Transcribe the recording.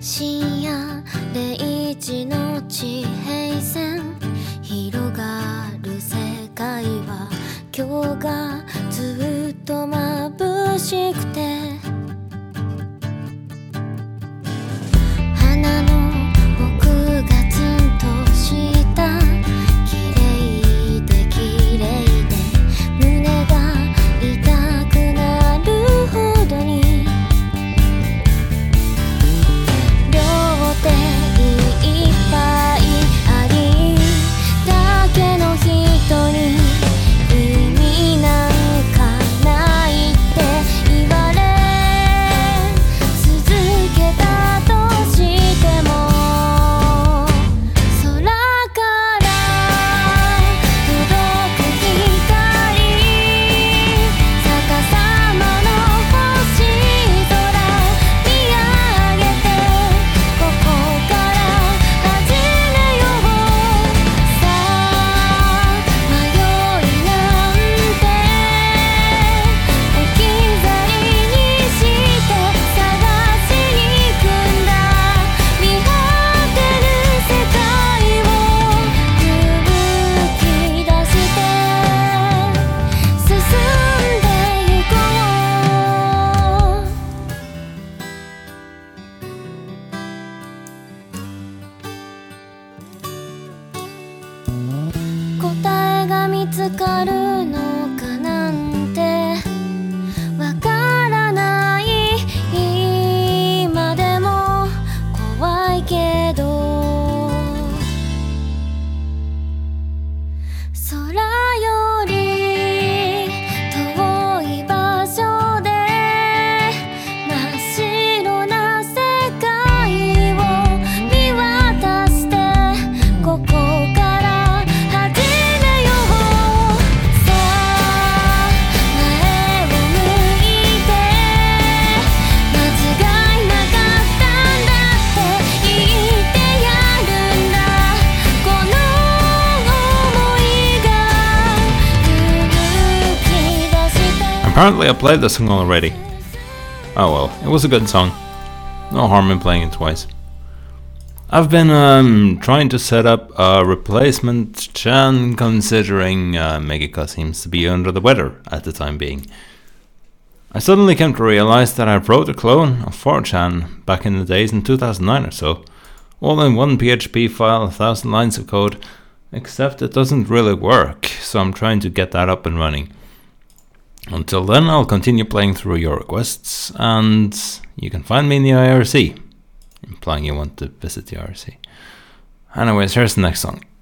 深夜0時の地平線広がる世界は今日がずっと眩しくて花の僕がツンとした綺麗で綺麗で胸が痛くなるほどに両手いっぱいありだけの人に意味なんかないって言われ続けたとしても空から届く光逆さまの星空見上げてここから始めようさあ迷いなんて置き去りにして探しに行くんだ見果てる世界を勇気出して進んでゆこう答えが見つかるのかなんてわからない今でも怖いけど空より遠い場所で真っ白な世界を見渡してここから始めようさあ前を向いて間違いなかったんだって言ってやるんだこの想いが勇気出して Apparently I played this song already. Oh well, it was a good song. No harm in playing it twice. I've been trying to set up a replacement Chan considering Megika seems to be under the weather at the time being. I suddenly came to realize that I wrote a clone of 4chan back in the days in 2009 or so, all in one PHP file, 1,000 lines of code, except it doesn't really work, so I'm trying to get that up and running. Until then, I'll continue playing through your requests, and you can find me in the IRC, implying you want to visit the IRC. Anyways, here's the next song.